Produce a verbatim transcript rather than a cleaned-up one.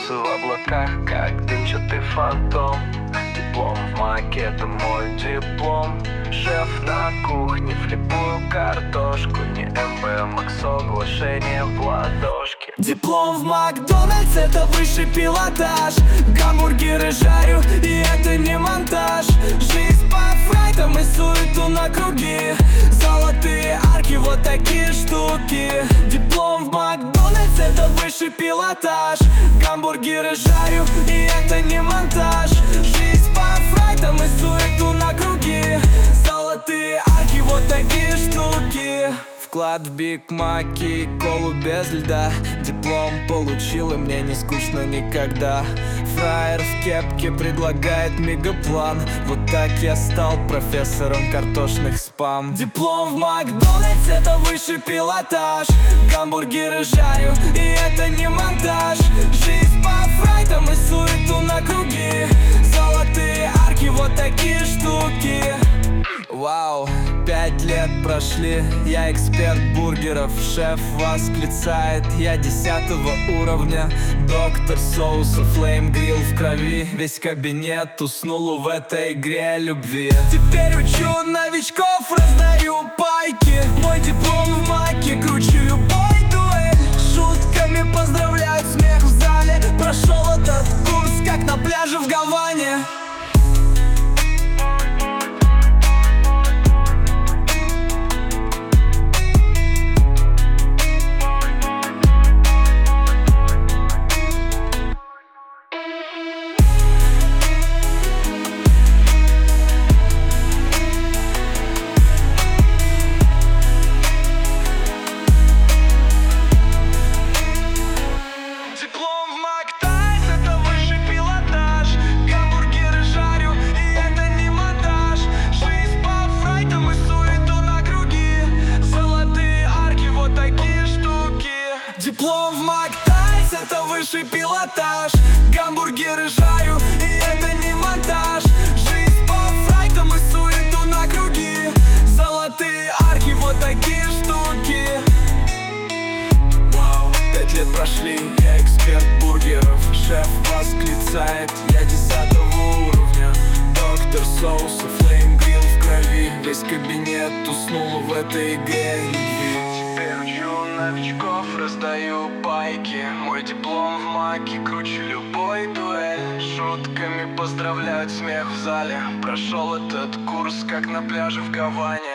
Несу в облаках, как дымчатый фантом. Диплом в маке, это мой диплом. Шеф на кухне, флипую картошку. Не эм бэ эм, а соглашение в ладошке. Диплом в Макдональдс, это высший пилотаж. Гамбургеры жарю, и это не монтаж. Жизнь по фрайтам и суету на круги. Золотые арки, вот такие штуки. Диплом в Макдональдс, это высший пилотаж. Гамбургеры жарю, и это не монтаж. Жизнь по фрайтам и суету на круги. Золотые арки, вот такие штуки. Вклад в Биг Маки и колу без льда. Диплом получил, и мне не скучно никогда. Фраер в кепке предлагает мегаплан. Вот так я стал профессором картошных спам. Диплом в Макдональдс, это высший пилотаж. Гамбургеры жарю, и это не монтаж. Жизнь по фрайтам и суету на круги. Золотые арки, вот такие штуки. Вау, пять лет прошли, я эксперт бургеров. Шеф восклицает, я десятого уровня. Доктор соуса, флейм грилл в крови. Весь кабинет уснул в этой игре любви. Теперь учу новичков, раздаю пайки. Мой диплом в маке, кручу любой дуэль. Шутками поздравляют, смех в зале. Прошел этот курс, как на пляже в Гаване. Диплом в Макдональдс, это высший пилотаж. Гамбургеры жарю, и это не монтаж. Жизнь по фрайтам и суету на круги. Золотые арки, вот такие штуки. Вау, пять лет прошли, я эксперт бургеров. Шеф восклицает, я десятого уровня. Доктор соуса, флейм грилл в крови. Весь кабинет уснул в этой игре любви. Теперь учу новичков, раздаю пайки. Мой диплом в маке, круче любой дуэль. Шутками поздравляют, смех в зале. Прошел этот курс, как на пляже в Гаване.